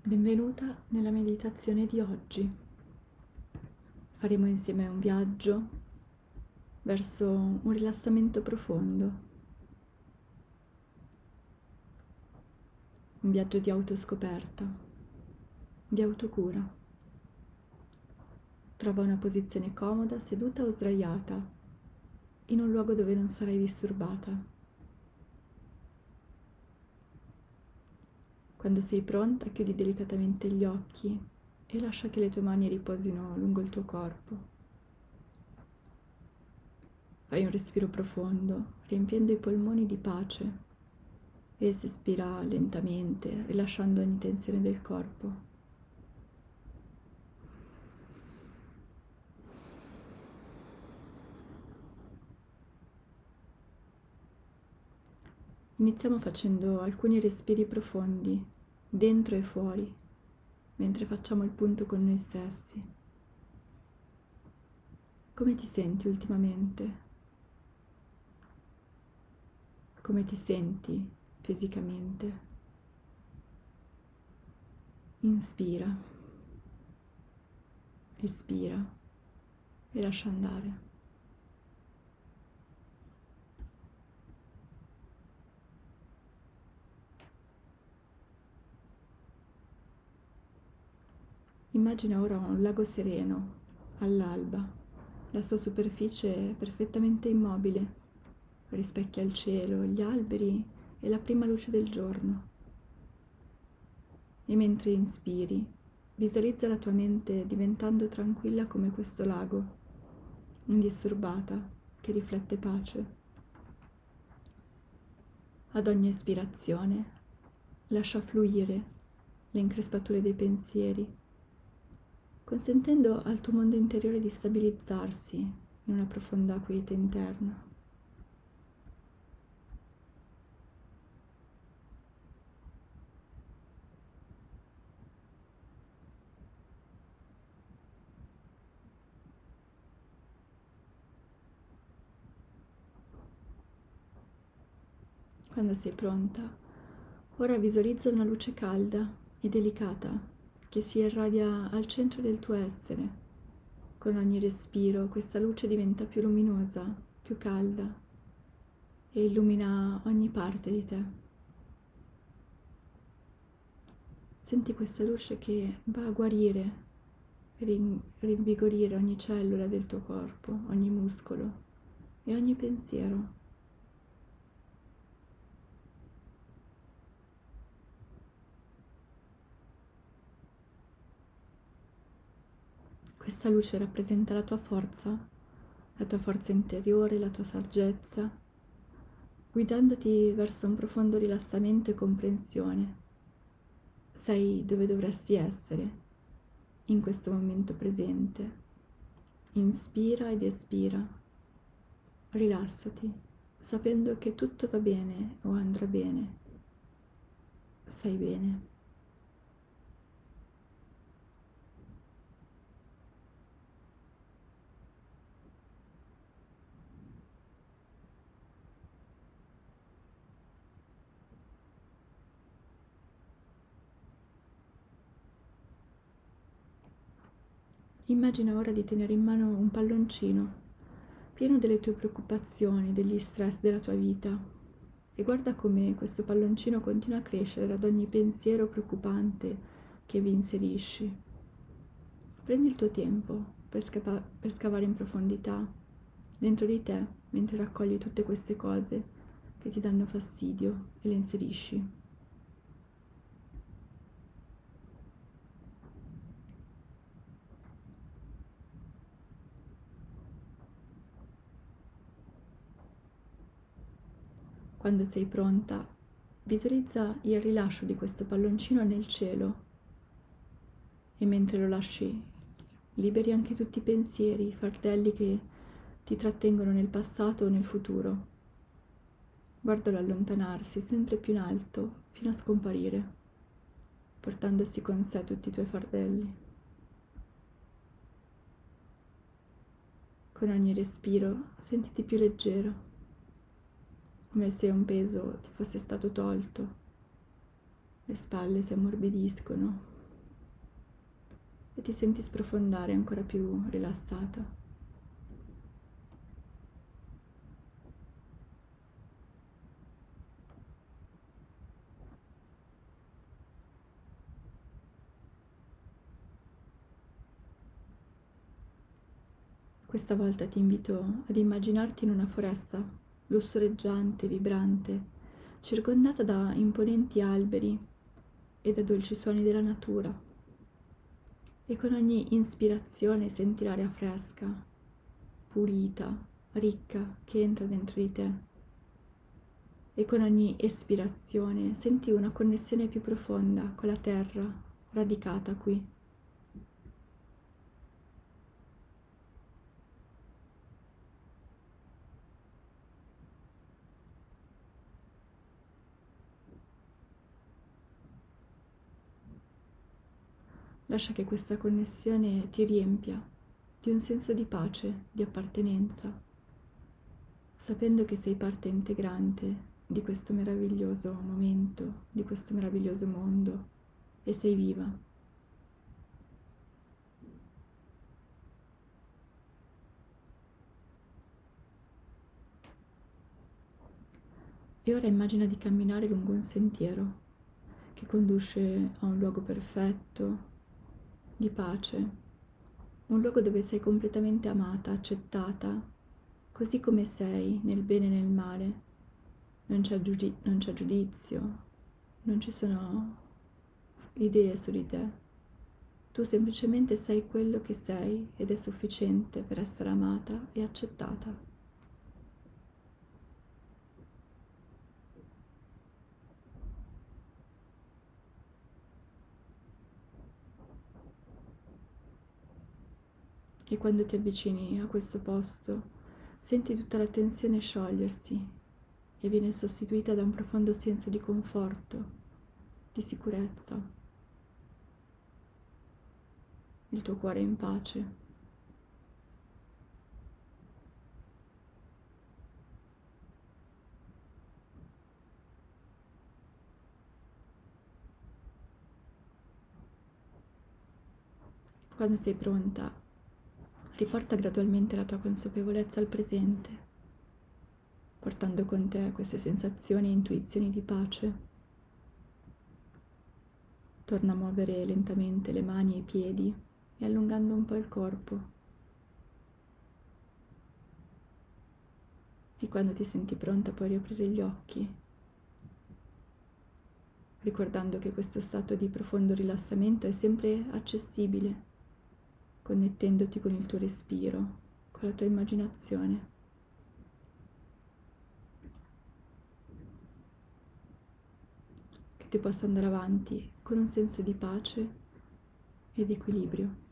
Benvenuta nella meditazione di oggi. Faremo insieme un viaggio verso un rilassamento profondo, un viaggio di autoscoperta, di autocura. Trova una posizione comoda, seduta o sdraiata, in un luogo dove non sarai disturbata. Quando sei pronta, chiudi delicatamente gli occhi e lascia che le tue mani riposino lungo il tuo corpo. Fai un respiro profondo, riempiendo i polmoni di pace e si espira lentamente, rilasciando ogni tensione del corpo. Iniziamo facendo alcuni respiri profondi, dentro e fuori, mentre facciamo il punto con noi stessi. Come ti senti ultimamente? Come ti senti fisicamente? Inspira, espira e lascia andare. Immagina ora un lago sereno, all'alba. La sua superficie è perfettamente immobile, rispecchia il cielo, gli alberi e la prima luce del giorno. E mentre inspiri, visualizza la tua mente diventando tranquilla come questo lago, indisturbata, che riflette pace. Ad ogni espirazione, lascia fluire le increspature dei pensieri, consentendo al tuo mondo interiore di stabilizzarsi in una profonda quiete interna. Quando sei pronta, ora visualizza una luce calda e delicata che si irradia al centro del tuo essere. Con ogni respiro questa luce diventa più luminosa, più calda e illumina ogni parte di te. Senti questa luce che va a guarire, rinvigorire ogni cellula del tuo corpo, ogni muscolo e ogni pensiero. Questa luce rappresenta la tua forza interiore, la tua saggezza, guidandoti verso un profondo rilassamento e comprensione. Sei dove dovresti essere, in questo momento presente. Inspira ed espira. Rilassati, sapendo che tutto va bene o andrà bene. Stai bene. Immagina ora di tenere in mano un palloncino, pieno delle tue preoccupazioni, degli stress della tua vita, e guarda come questo palloncino continua a crescere ad ogni pensiero preoccupante che vi inserisci. Prendi il tuo tempo per scavare in profondità, dentro di te, mentre raccogli tutte queste cose che ti danno fastidio e le inserisci. Quando sei pronta, visualizza il rilascio di questo palloncino nel cielo e mentre lo lasci, liberi anche tutti i pensieri, i fardelli che ti trattengono nel passato o nel futuro. Guardalo allontanarsi sempre più in alto fino a scomparire, portandosi con sé tutti i tuoi fardelli. Con ogni respiro sentiti più leggero, come se un peso ti fosse stato tolto. Le spalle si ammorbidiscono e ti senti sprofondare ancora più rilassata. Questa volta ti invito ad immaginarti in una foresta lussureggiante, vibrante, circondata da imponenti alberi e da dolci suoni della natura. E con ogni inspirazione senti l'aria fresca, pulita, ricca che entra dentro di te. E con ogni espirazione senti una connessione più profonda con la terra radicata qui. Lascia che questa connessione ti riempia di un senso di pace, di appartenenza, sapendo che sei parte integrante di questo meraviglioso momento, di questo meraviglioso mondo e sei viva. E ora immagina di camminare lungo un sentiero che conduce a un luogo perfetto, di pace, un luogo dove sei completamente amata, accettata, così come sei, nel bene e nel male. Non c'è giudizio, non ci sono idee su di te. Tu semplicemente sei quello che sei ed è sufficiente per essere amata e accettata. E quando ti avvicini a questo posto, senti tutta la tensione sciogliersi e viene sostituita da un profondo senso di conforto, di sicurezza. Il tuo cuore è in pace. Quando sei pronta, riporta gradualmente la tua consapevolezza al presente, portando con te queste sensazioni e intuizioni di pace. Torna a muovere lentamente le mani e i piedi e allungando un po' il corpo. E quando ti senti pronta puoi riaprire gli occhi, ricordando che questo stato di profondo rilassamento è sempre accessibile, connettendoti con il tuo respiro, con la tua immaginazione. Che tu possa andare avanti con un senso di pace ed equilibrio.